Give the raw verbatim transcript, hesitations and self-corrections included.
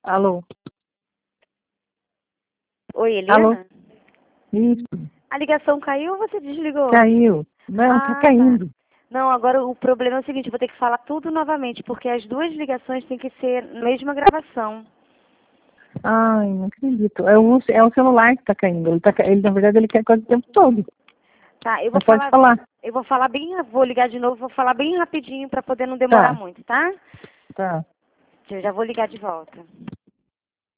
Alô? Oi, Helena? Alô? Isso, A ligação caiu ou você desligou? caiu. Não, Ah, tá caindo. tá. Não, agora o problema é o seguinte, eu vou ter que falar tudo novamente, porque as duas ligações têm que ser na mesma gravação. Ai, não acredito. É o, é o celular que tá caindo. Ele, tá, ca- ele, na verdade, ele quer quase o tempo todo. Tá, eu vou Mas pode falar, falar. eu vou falar bem, vou ligar de novo, vou falar bem rapidinho para poder não demorar Tá, muito, tá? tá. Eu já vou ligar de volta.